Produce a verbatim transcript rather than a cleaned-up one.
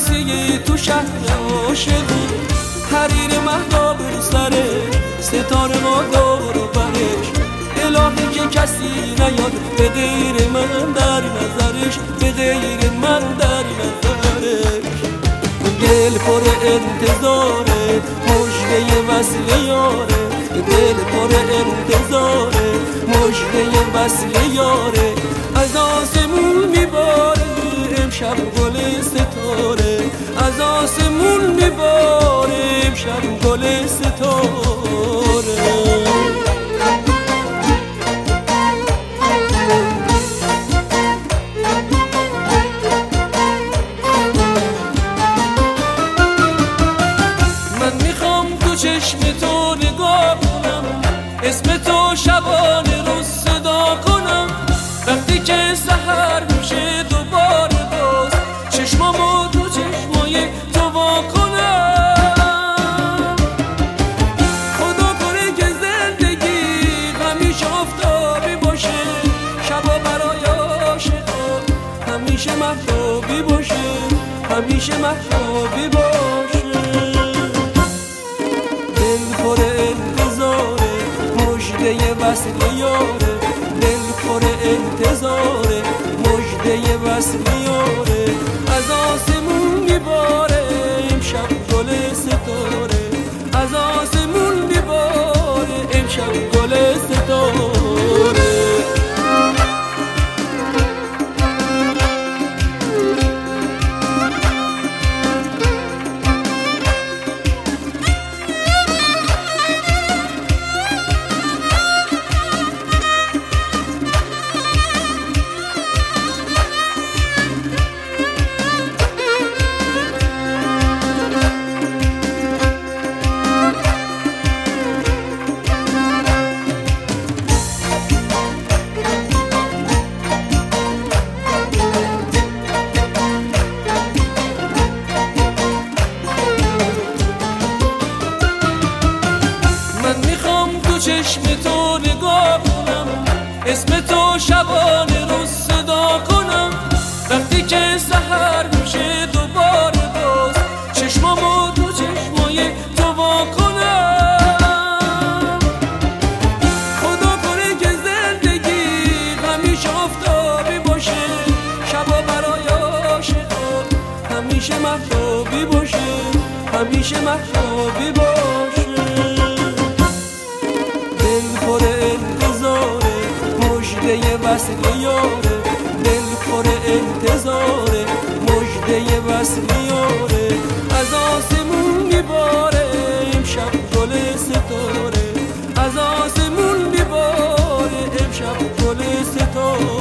عروسی تو شهر عاشقی، حریر مهتاب رو سره، ستاره ما دور و برش، الهی که کسی نیاد به غیر من در نظرش، به غیر من در نظرش. دل پر انتظاره مژده وصل یاره، دل پر انتظاره مژده وصل یاره، از آسمون میباره امشب گل ستاره، از آسمون میباره امشب گل ستاره. چشم تو نگاه کنم، اسم تو شبانه رو صدا کنم، وقتی که سحر میشه دوباره باز چشمامو تو چشمای تو وا کنم. خدا کنه که زندگی همیشه آفتابی باشه، شبا برای عاشقا همیشه مهتابی باشه، همیشه مهتابی باشه. پر انتظاره مژده وصل یاره، دل پر انتظاره مژده وصل یاره، از آسمون میباره امشب گل ستاره، از آسمون میباره امشب گل ستاره. چشم تو نگاه کنم، اسم تو شبانه رو صدا کنم، وقتی که سحر میشه دوباره باز چشمامو تو چشمای تو وا کنم. خدا کنه که زندگی همیشه آفتابی باشه، شبا برای عاشقا همیشه مهتابی باشه، همیشه مهتابی باشه. پر انتظاره مژده وصل یاره، دل پر انتظاره مژده وصل یاره، از آسمون میباره امشب گل ستاره، از آسمون میباره امشب گل ستاره.